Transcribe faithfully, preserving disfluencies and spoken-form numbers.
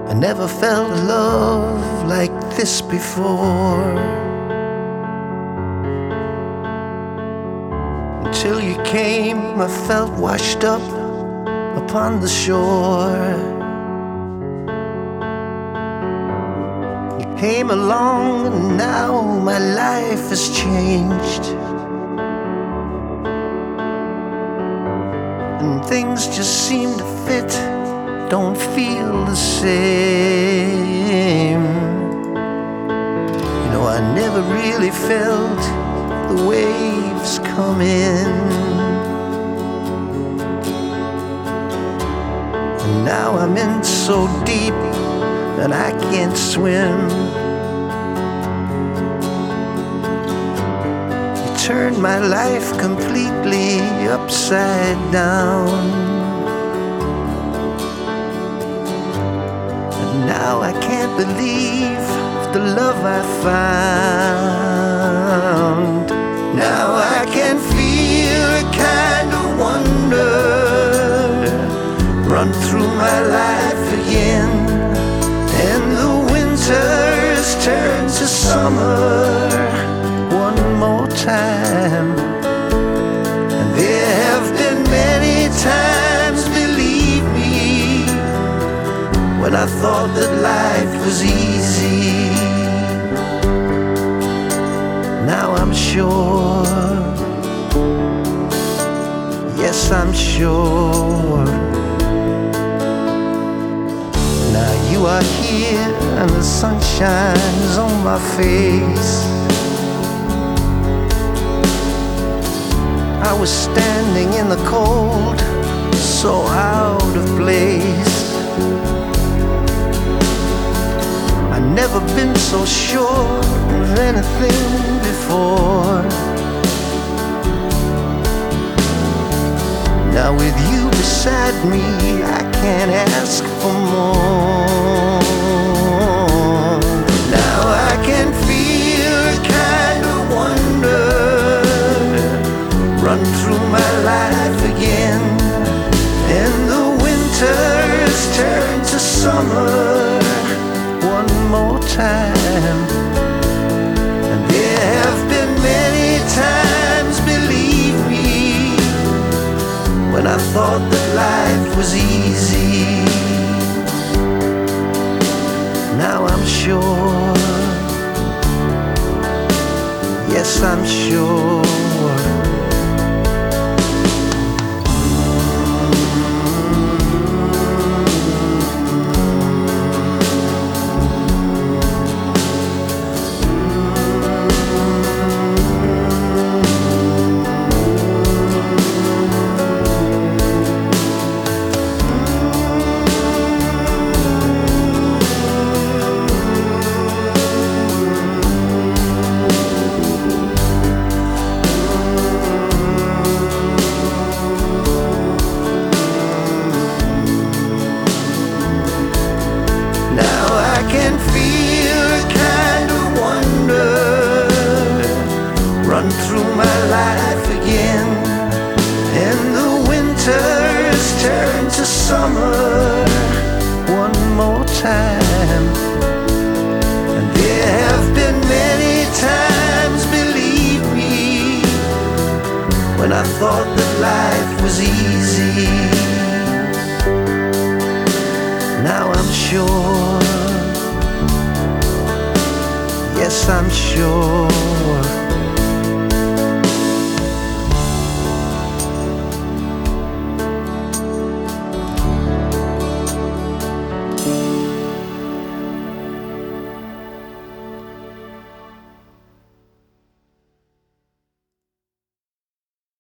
I never felt love like this before, until you came. I felt washed up upon the shore. You came along and now my life has changed, and things just seem to fit, don't feel the same. You know, I never really felt the waves come in, and now I'm in so deep that I can't swim. You turned my life completely upside down. Now I can't believe the love I found. Now I can feel a kind of wonder run through my life again, and the winters turn to summer one more time. And there have been many times, believe me, when I thought that life was easy. Now I'm sure, yes I'm sure. Now you are here and the sun shines on my face. I was standing in the cold, so out of place. I've never been so sure of anything before. Now with you beside me, I can't ask for more. Now I can feel a kind of wonder run through my life again, and the winters turn to summer one more time. And there have been many times, believe me, when I thought that life was easy. Now I'm sure, yes I'm sure. Run through my life again, and the winters turn to summer one more time. And there have been many times, believe me, when I thought that life was easy. Now I'm sure, yes I'm sure.